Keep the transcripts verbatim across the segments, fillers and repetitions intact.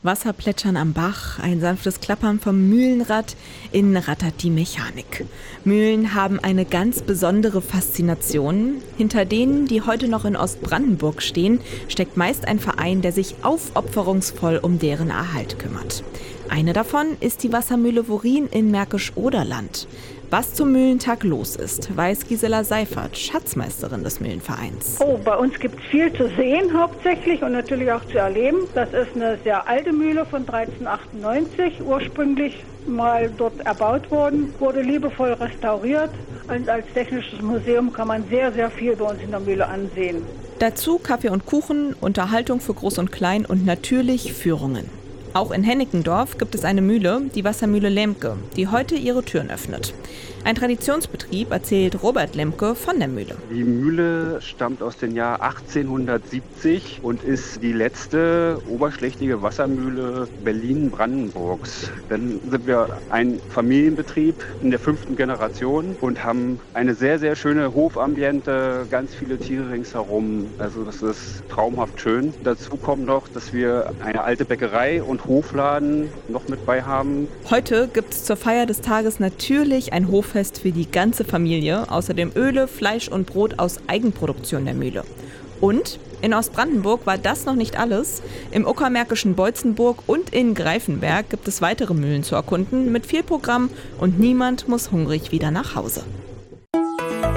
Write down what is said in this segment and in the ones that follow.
Wasserplätschern am Bach, ein sanftes Klappern vom Mühlenrad, innen rattert die Mechanik. Mühlen haben eine ganz besondere Faszination. Hinter denen, die heute noch in Ostbrandenburg stehen, steckt meist ein Verein, der sich aufopferungsvoll um deren Erhalt kümmert. Eine davon ist die Wassermühle Worin in Märkisch-Oderland. Was zum Mühlentag los ist, weiß Gisela Seifert, Schatzmeisterin des Mühlenvereins. Oh, bei uns gibt es viel zu sehen hauptsächlich und natürlich auch zu erleben. Das ist eine sehr alte Mühle von dreizehnhundertachtundneunzig, ursprünglich mal dort erbaut worden, wurde liebevoll restauriert. Und als technisches Museum kann man sehr, sehr viel bei uns in der Mühle ansehen. Dazu Kaffee und Kuchen, Unterhaltung für Groß und Klein und natürlich Führungen. Auch in Hennickendorf gibt es eine Mühle, die Wassermühle Lemke, die heute ihre Türen öffnet. Ein Traditionsbetrieb, erzählt Robert Lemke von der Mühle. Die Mühle stammt aus dem Jahr achtzehnhundertsiebzig und ist die letzte oberschlächtige Wassermühle Berlin-Brandenburgs. Dann sind wir ein Familienbetrieb in der fünften Generation und haben eine sehr, sehr schöne Hofambiente, ganz viele Tiere ringsherum. Also das ist traumhaft schön. Dazu kommt noch, dass wir eine alte Bäckerei und Hofladen noch mit bei haben. Heute gibt es zur Feier des Tages natürlich ein Hoffest für die ganze Familie, außerdem Öle, Fleisch und Brot aus Eigenproduktion der Mühle. Und in Ostbrandenburg war das noch nicht alles. Im uckermärkischen Beutzenburg und in Greifenberg gibt es weitere Mühlen zu erkunden mit viel Programm und niemand muss hungrig wieder nach Hause.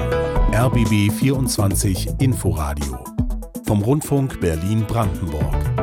R B B vierundzwanzig Inforadio vom Rundfunk Berlin-Brandenburg.